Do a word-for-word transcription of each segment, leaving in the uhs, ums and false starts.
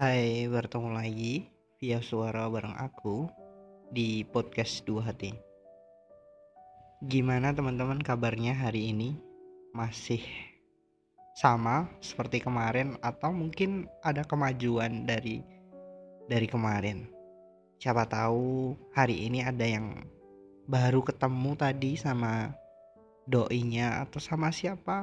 Hai, bertemu lagi via suara bareng aku di podcast Dua Hati. Gimana teman-teman kabarnya hari ini? Masih sama seperti kemarin atau mungkin ada kemajuan dari dari kemarin? Siapa tahu hari ini ada yang baru ketemu tadi sama doinya atau sama siapa?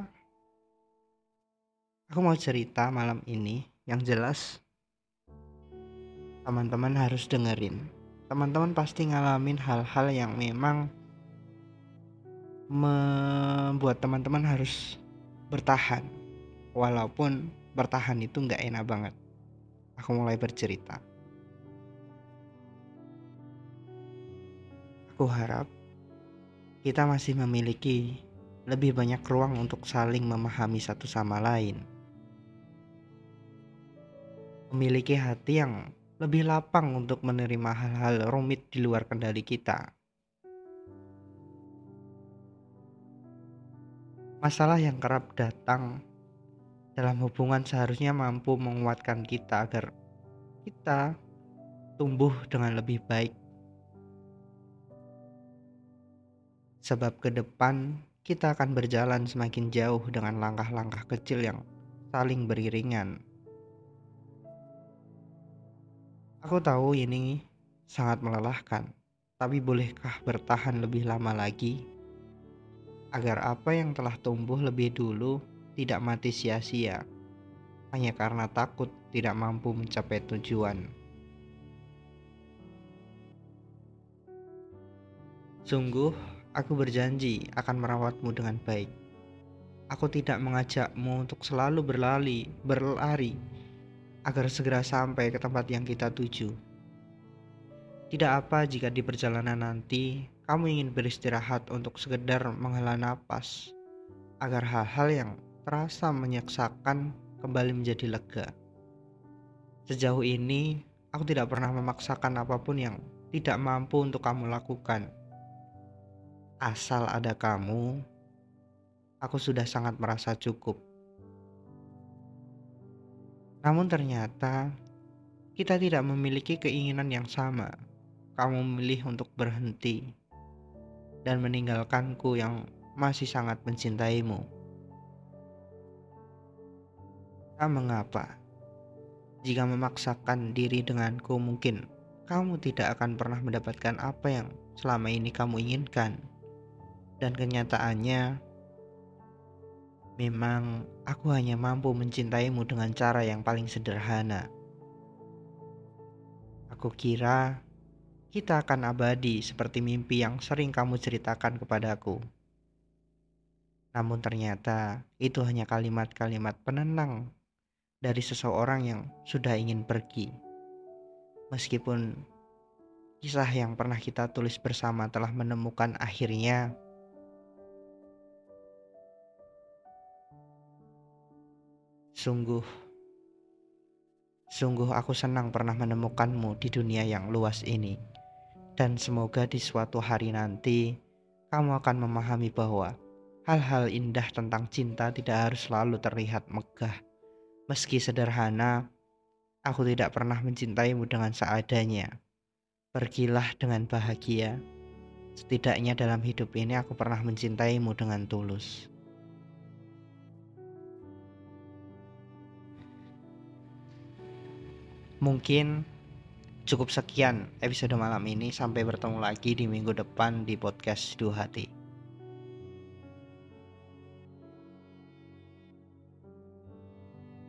Aku mau cerita malam ini yang jelas teman-teman harus dengerin. Teman-teman pasti ngalamin hal-hal yang memang membuat teman-teman harus bertahan. Walaupun bertahan itu gak enak banget. Aku mulai bercerita. Aku harap kita masih memiliki lebih banyak ruang untuk saling memahami satu sama lain. Memiliki hati yang lebih lapang untuk menerima hal-hal rumit di luar kendali kita. Masalah yang kerap datang dalam hubungan seharusnya mampu menguatkan kita agar kita tumbuh dengan lebih baik. Sebab ke depan kita akan berjalan semakin jauh dengan langkah-langkah kecil yang saling beriringan. Aku tahu ini sangat melelahkan, tapi bolehkah bertahan lebih lama lagi? Agar apa yang telah tumbuh lebih dulu tidak mati sia-sia, hanya karena takut tidak mampu mencapai tujuan. Sungguh, aku berjanji akan merawatmu dengan baik. Aku tidak mengajakmu untuk selalu berlari, berlari, agar segera sampai ke tempat yang kita tuju. Tidak apa jika di perjalanan nanti kamu ingin beristirahat untuk sekedar menghela napas, agar hal-hal yang terasa menyeksakan kembali menjadi lega. Sejauh ini, aku tidak pernah memaksakan apapun yang tidak mampu untuk kamu lakukan. Asal ada kamu, aku sudah sangat merasa cukup. Namun ternyata, kita tidak memiliki keinginan yang sama. Kamu memilih untuk berhenti dan meninggalkanku yang masih sangat mencintaimu. Tak mengapa, jika memaksakan diri denganku mungkin kamu tidak akan pernah mendapatkan apa yang selama ini kamu inginkan. Dan kenyataannya, memang aku hanya mampu mencintaimu dengan cara yang paling sederhana. Aku kira kita akan abadi seperti mimpi yang sering kamu ceritakan kepadaku. Namun ternyata itu hanya kalimat-kalimat penenang dari seseorang yang sudah ingin pergi. Meskipun kisah yang pernah kita tulis bersama telah menemukan akhirnya, sungguh, sungguh aku senang pernah menemukanmu di dunia yang luas ini. Dan semoga di suatu hari nanti kamu akan memahami bahwa hal-hal indah tentang cinta tidak harus selalu terlihat megah. Meski sederhana, aku tidak pernah mencintaimu dengan seadanya. Pergilah dengan bahagia. Setidaknya dalam hidup ini aku pernah mencintaimu dengan tulus. Mungkin cukup sekian episode malam ini. Sampai bertemu lagi di minggu depan di podcast Dua Hati.